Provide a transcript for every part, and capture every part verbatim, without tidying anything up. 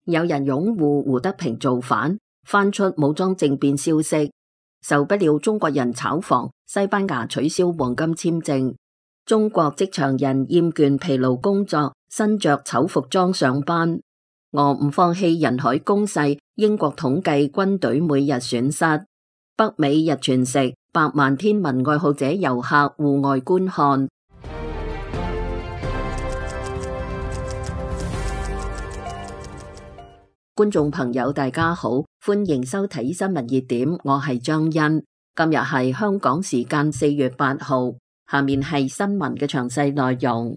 有人擁護胡德平造反，翻出武裝政變消息。受不了中國人炒房，西班牙取消黃金簽證。中國職場人厭倦疲勞工作，身着醜服裝上班。俄唔放棄人海攻勢，英國統計軍隊每日損失。北美日全食，百萬天文愛好者遊客戶外觀看。觀眾朋友大家好，歡迎收睇新聞熱點，我係張欣。今日係香港時間四月八號，下面係新聞嘅詳細內容。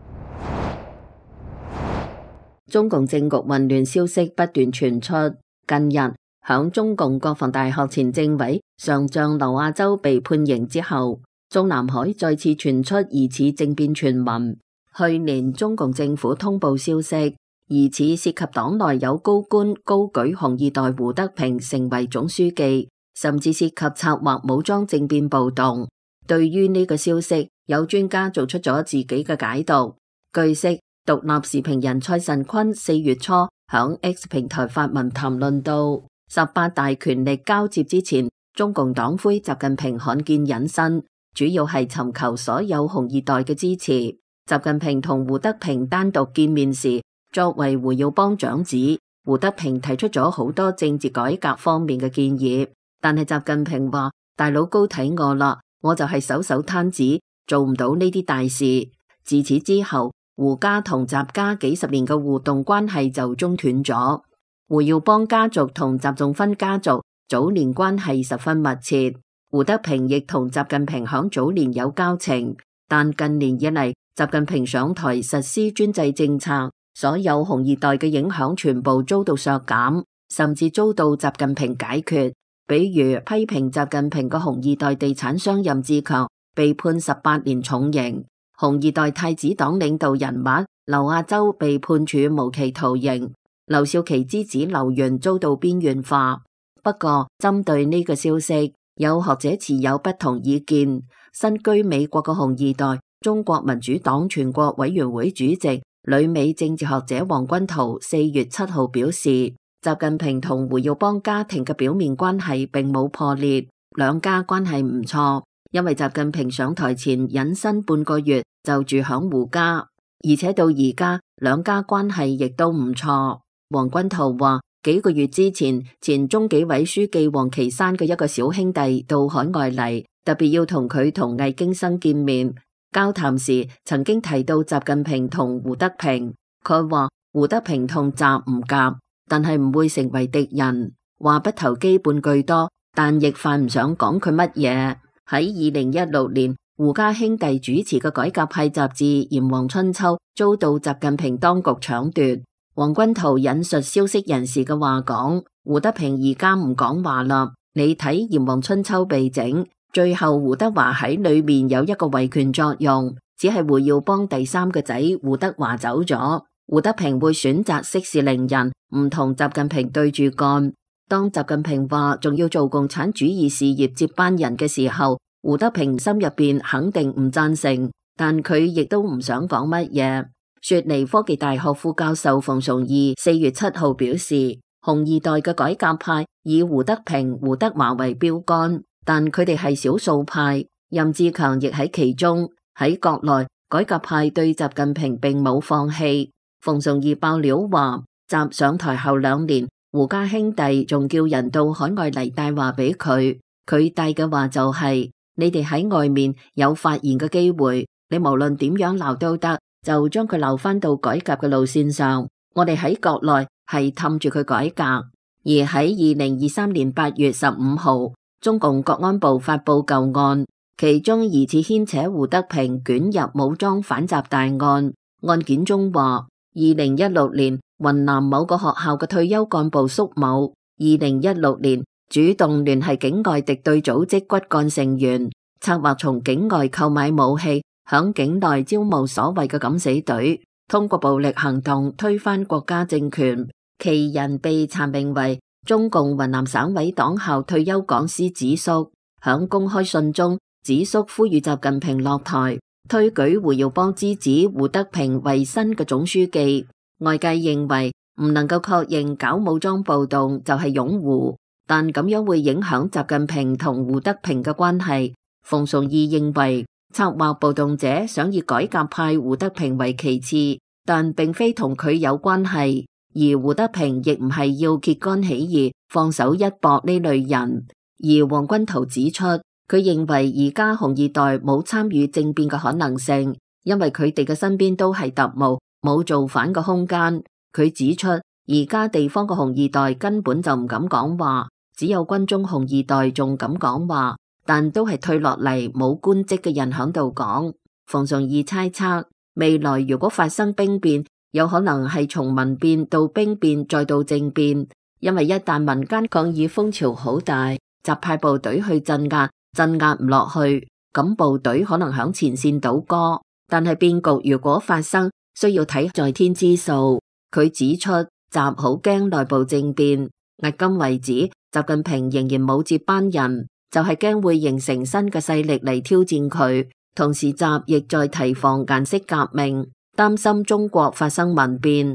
中共政局混亂消息不斷傳出，近日響中共國防大學前政委上將劉亞洲被判刑之後，中南海再次傳出疑似政變傳聞。去年中共政府通報消息，疑似涉及黨內有高官高舉紅二代胡德平成為總書記，甚至涉及策劃武裝政變暴動。對於呢個消息，有專家做出咗自己嘅解讀。據悉，獨立時評人蔡慎坤四月初響 X 平台發文談論到，十八大權力交接之前，中共黨魁習近平罕見隱身，主要係尋求所有紅二代嘅支持。習近平同胡德平單獨見面時，作為胡耀邦長子，胡德平提出咗好多政治改革方面嘅建議，但係習近平話：大佬高睇我啦，我就係手手攤子，做唔到呢啲大事。自此之後，胡家同習家幾十年嘅互動關係就中斷咗。胡耀邦家族同習仲勳家族早年關係十分密切，胡德平亦同習近平響早年有交情，但近年以嚟，習近平上台實施專制政策，所有紅二代嘅影響全部遭到削減，甚至遭到習近平解決。比如批評習近平嘅紅二代地產商任志強被判十八年重刑，紅二代太子黨領導人物劉亞洲被判處無期徒刑，劉少奇之子劉潤遭到邊緣化。不過針對呢個消息，有學者持有不同意見。身居美國嘅紅二代，中國民主黨全國委員會主席、旅美政治學者黃君濤四月七號表示，習近平同胡耀邦家庭嘅表面關係並冇破裂，兩家關係唔錯，因為習近平上台前隱身半個月就住響胡家，而且到而家兩家關係亦都唔錯。黃君濤話，幾個月之前，前中紀委書記王岐山嘅一個小兄弟到海外嚟，特別要同佢同魏京生見面。交談時曾經提到習近平同胡德平，佢話胡德平同習唔夾，但係唔會成為敵人。話不投機半句多，但亦犯唔上講佢乜嘢。喺二零一六年，胡家兄弟主持嘅改革派雜誌《炎黃春秋》遭到習近平當局搶奪。黃君濤引述消息人士嘅話講，胡德平而家唔講話啦，你睇《炎黃春秋》被整。最後胡德華喺裏面有一個維權作用，只係胡耀邦第三個仔胡德華走咗，胡德平會選擇息事寧人，唔同習近平對住幹。當習近平話仲要做共產主義事業接班人嘅時候，胡德平心入邊肯定唔贊成，但佢亦都唔想講乜嘢。雪梨科技大學副教授馮崇義四月七號表示，紅二代嘅改革派以胡德平、胡德華為標杆，但佢哋係少數派，任志強亦喺其中。喺國內，改革派對習近平並冇放棄。馮崇義爆料話，習上台後兩年，胡家兄弟仲叫人到海外嚟帶話俾佢，佢帶嘅話就係、是：你哋喺外面有發言嘅機會，你無論點樣鬧都得，就將佢鬧翻到改革嘅路線上。我哋喺國內係氹住佢改革。而喺二零二三年八月十五號，中共國安部發布舊案，其中疑似牽扯胡德平捲入武裝反習大案。案件中話，二零一六年雲南某個學校嘅退休幹部蘇某，二零一六年主動聯繫境外敵對組織骨幹成員，策劃從境外購買武器，響境內招募所謂嘅敢死隊，通過暴力行動推翻國家政權。其人被查明為中共雲南省委黨校退休講師子叔。響公開信中，子叔呼籲習近平落台，推舉胡耀邦之子胡德平為新嘅總書記。外界認為唔能夠確認搞武裝暴動就係擁護，但咁樣會影響習近平同胡德平嘅關係。馮崇義認為，策劃暴動者想以改革派胡德平為其次，但並非同佢有關係，而胡德平亦唔係要揭竿起義、放手一搏呢類人。而黃君濤指出，佢認為而家紅二代冇參與政變嘅可能性，因為佢哋嘅身邊都係特務，冇造反嘅空間。佢指出，而家地方嘅紅二代根本就唔敢講話，只有軍中紅二代仲敢講話，但都係退落嚟冇官職嘅人響度講。馮崇義猜測，未來如果發生兵變，有可能係從民變到兵變再到政變，因為一旦民間抗議風潮好大，習派部隊去鎮壓，鎮壓唔落去，咁部隊可能響前線倒戈。但係變局如果發生，需要睇在天之數。佢指出，習好驚內部政變，迄今為止，習近平仍然冇接班人，就係驚會形成新嘅勢力嚟挑戰佢。同時，習亦在提防顏色革命，擔心中國發生民變。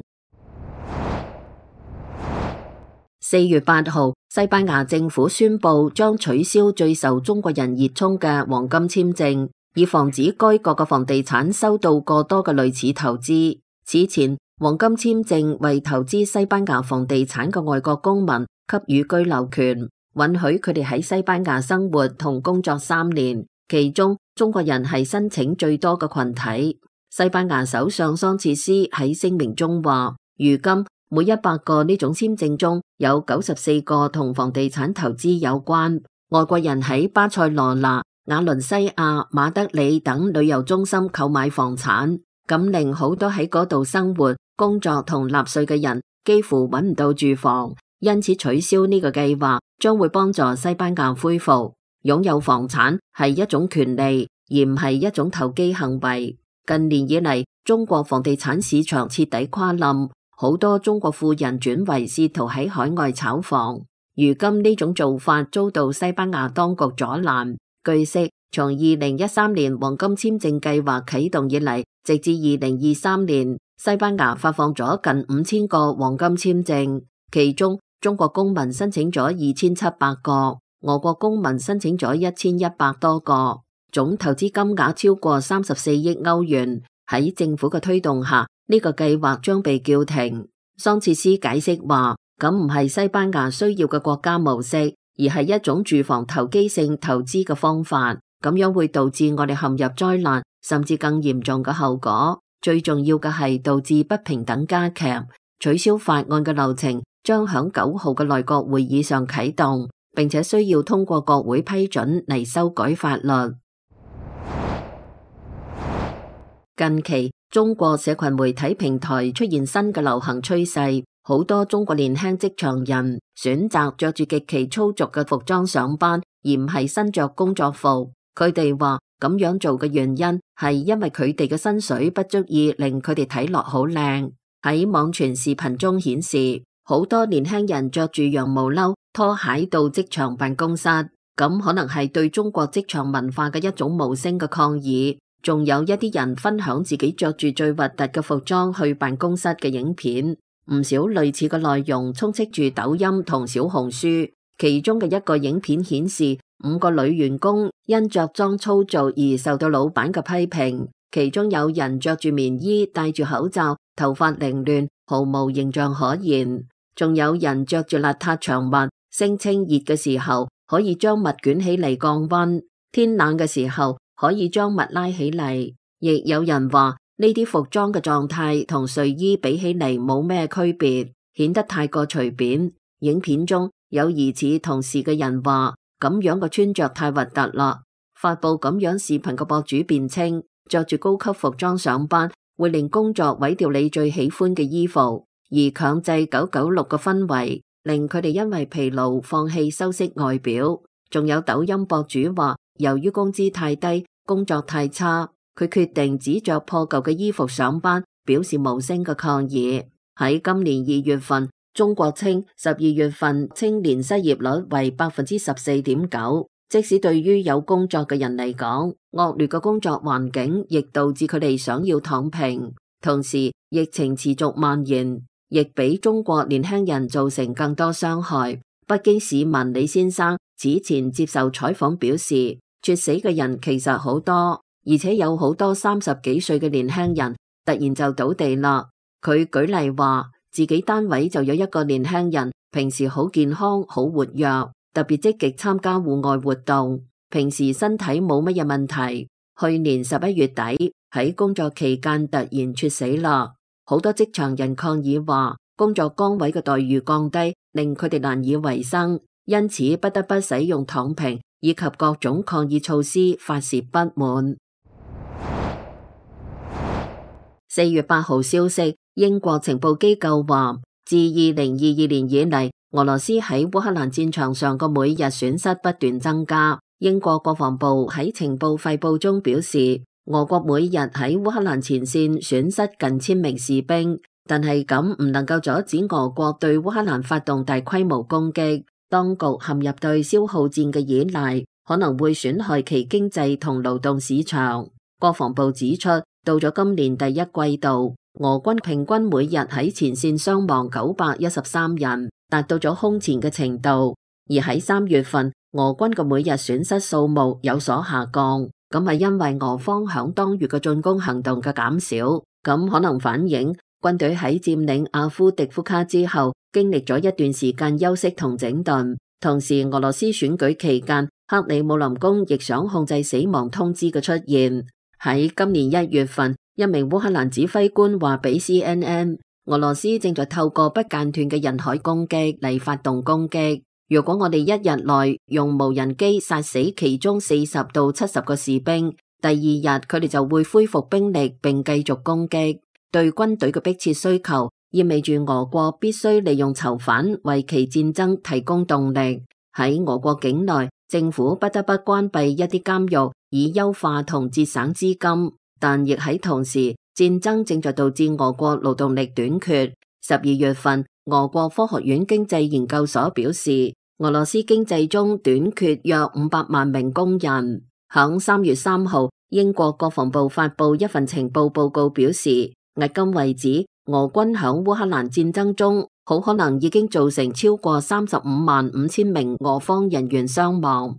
四月八號，西班牙政府宣布將取消最受中國人熱衷嘅黃金簽證，以防止該國嘅房地產收到過多嘅類似投資。此前，黃金簽證為投資西班牙房地產嘅外國公民給予居留權，允許佢哋喺西班牙生活同工作三年。其中，中國人係申請最多嘅群體。西班牙首相桑切斯喺聲明中話，如今每一百個呢種簽證中有九十四個同房地產投資有關。外國人喺巴塞羅那、瓦倫西亞、馬德里等旅遊中心購買房產，咁令好多喺嗰度生活、工作同納稅嘅人幾乎揾唔到住房，因此取消呢個計劃將會幫助西班牙恢復。擁有房產係一種權利，而唔係一種投機行為。近年以嚟，中國房地產市場徹底垮冧，好多中國富人轉為試圖喺海外炒房。如今呢種做法遭到西班牙當局阻攔。據悉，從二零一三年黃金簽證計劃啟動以嚟，直至二零二三年，西班牙發放咗近五千個黃金簽證，其中中國公民申請咗二千七百個。俄國公民申請咗一千一百多個，總投資金額超過三十四億歐元。喺政府嘅推動下，呢個計劃將被叫停。桑切斯解釋話，咁唔係西班牙需要嘅國家模式，而係一種住房投機性投資嘅方法，咁樣會導致我哋陷入災難，甚至更嚴重嘅後果。最重要嘅係導致不平等加劇。取消法案嘅流程將響九號嘅內閣會議上啟動，並且需要通過國會批准嚟修改法律。近期，中國社群媒體平台出現新嘅流行趨勢，好多中國年輕職場人選擇着住極其粗俗嘅服裝上班，而唔係身着工作服。佢哋話咁樣做嘅原因係因為佢哋嘅薪水不足以令佢哋睇落好靚。喺網傳視頻中顯示，好多年輕人着住羊毛褸、拖鞋到職場辦公室，咁可能係對中國職場文化嘅一種無聲嘅抗議。仲有一啲人分享自己着住最核突嘅服裝去辦公室嘅影片，唔少類似嘅內容充斥住抖音同小紅書。其中嘅一個影片顯示，五個女員工因着裝粗糙而受到老闆嘅批評，其中有人着住棉衣、戴住口罩、頭髮凌亂，毫無形象可言。仲有人着住邋遢長襪，聲稱熱嘅時候可以將襪捲起嚟降溫，天冷嘅時候可以將襪拉起嚟。亦有人話呢啲服裝嘅狀態同睡衣比起嚟冇咩區別，顯得太過隨便。影片中有疑似同事嘅人話咁樣嘅穿着太核突啦。發佈咁樣視頻嘅博主辯稱，着住高級服裝上班會令工作毀掉你最喜歡嘅衣服，而強制九九六嘅氛圍令佢哋因為疲勞放棄修飾外表。仲有抖音博主話，由於工資太低，工作太差，佢決定只着破舊嘅衣服上班，表示無聲嘅抗議。喺今年二月份，中國稱十二月份青年失業率為百分之十四點九。即使對於有工作嘅人嚟講，惡劣嘅工作環境亦導致佢哋想要躺平。同時，疫情持續蔓延， 亦俾中國年輕人造成更多傷害。北京市民李先生此前接受採訪表示，猝死嘅人其實好多，而且有好多三十幾歲嘅年輕人突然就倒地啦。佢舉例話，自己單位就有一個年輕人，平時好健康、好活躍，特別積極參加戶外活動，平時身體冇乜嘢問題。去年十一月底喺工作期間突然猝死啦。好多職場人抗議話，工作崗位嘅待遇降低，令佢哋難以維生，因此不得不使用躺平以及各種抗議措施發洩不滿。四月八號消息，英國情報機構話，自二零二二年以嚟，俄羅斯喺烏克蘭戰場上嘅每日損失不斷增加。英國國防部喺情報快報中表示，俄國每日喺烏克蘭前線損失近千名士兵，但係咁唔能夠阻止俄國對烏克蘭發動大規模攻擊。當局陷入對消耗戰嘅依賴，可能會損害其經濟同勞動市場。國防部指出，到咗今年第一季度，俄軍平均每日喺前線傷亡九百一十三人，達到咗空前嘅程度。而喺三月份，俄軍嘅每日損失數目有所下降，咁係因為俄方響當月嘅進攻行動嘅減少，咁可能反映軍隊喺佔領阿夫迪夫卡之後，經歷咗一段時間休息同整頓。同時，俄羅斯選舉期間，克里姆林宮亦想控制死亡通知嘅出現。喺今年一月份，一名烏克蘭指揮官話俾 C N N， 俄羅斯正在透過不間斷嘅人海攻擊嚟發動攻擊。如果我哋一日內用無人機殺死其中四十到七十個士兵，第二日佢哋就會恢復兵力並繼續攻擊。對軍隊嘅迫切需求，意味住俄國必須利用囚犯為其戰爭提供動力。喺俄國境內，政府不得不關閉一啲監獄，以優化同節省資金，但亦喺同時，戰爭正在導致俄國勞動力短缺。十二月份，俄國科學院經濟研究所表示，俄羅斯經濟中短缺約五百萬名工人。響三月三號，英國國防部發布一份情報報告表示，迄今為止，俄軍響烏克蘭戰爭中好可能已經造成超過三十五萬五千名俄方人員傷亡。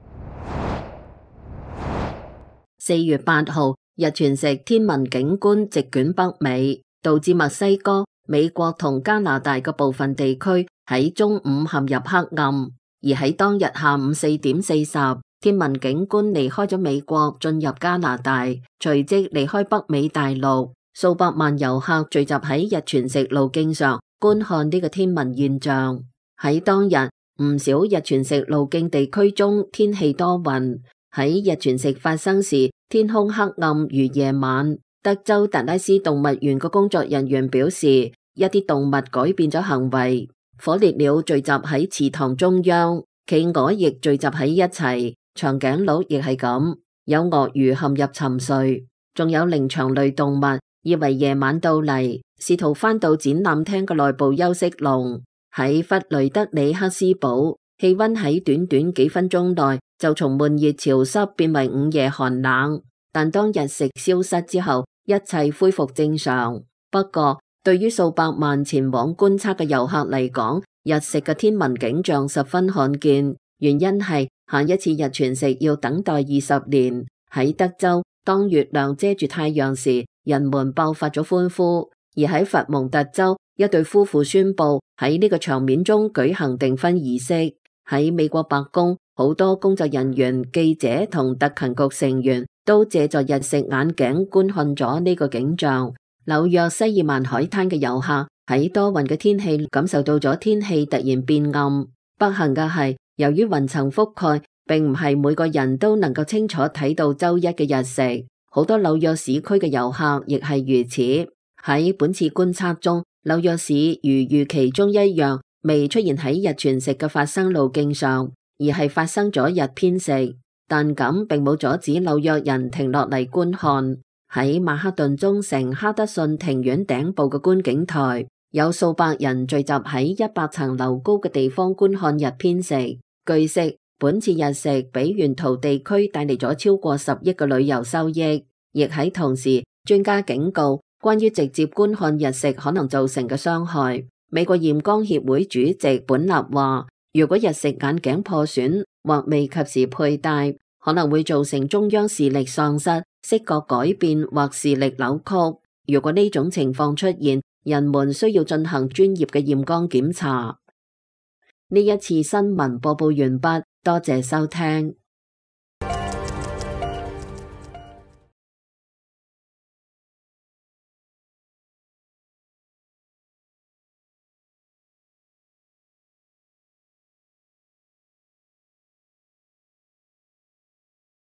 四月八號，日全食天文景觀席捲北美，導致墨西哥、美國同加拿大嘅部分地區喺中午陷入黑暗。而喺當日下午四點四十，天文景觀離開咗美國，進入加拿大，隨即離開北美大陸。數百萬遊客聚集喺日全食路徑上觀看呢個天文現象。喺當日，唔少日全食路徑地區中天氣多雲。喺日全食發生時，天空黑暗如夜晚。德州達拉斯動物園嘅工作人員表示，一啲動物改變咗行為。火烈鳥聚集喺池塘中央，企鵝亦聚集喺一齊，長頸鹿亦係咁。有鱷魚陷入沉睡，仲有靈長類動物以為夜晚到嚟，試圖返到展覽廳嘅內部休息籠。喺弗雷德里克斯堡，氣溫喺短短幾分鐘內就從悶熱潮濕變為午夜寒冷。但當日食消失之後，一切恢復正常。不過，對於數百萬前往觀測嘅遊客嚟講，日食嘅天文景象十分罕見。原因係下一次日全食要等待二十年。喺德州，當月亮遮住太陽時，人們爆發咗歡呼。而喺佛蒙特州，一對夫婦宣布喺呢個場面中舉行訂婚儀式。喺美國白宮，好多工作人員、記者同特勤局成員都借助日食眼鏡觀看咗呢個景象。紐約西爾曼海灘嘅遊客喺多雲嘅天氣感受到咗天氣突然變暗。不幸嘅係，由於雲層覆蓋，並唔係每個人都能夠清楚睇到周一嘅日食。好多紐約市區嘅遊客亦係如此。喺本次觀測中，紐約市如預期中一樣，未出現喺日全食嘅發生路徑上，而係發生咗日偏食。但咁並冇阻止紐約人停落嚟觀看。喺曼克頓中城哈德遜庭院頂部嘅觀景台，有數百人聚集喺一百層樓高嘅地方觀看日偏食。據悉，本次日食俾沿途地區帶嚟咗超過十億嘅旅遊收益。亦喺同時，專家警告， 關於直接觀看日食可能造成嘅傷害，美國驗光協會主席本納話，如果日食眼鏡破損或未及時佩戴，可能會造成中央視力喪失、色覺改變或視力扭曲。如果呢種情況出現，人們需要進行專業嘅驗光檢查。呢一次新聞播報完畢，多謝收聽。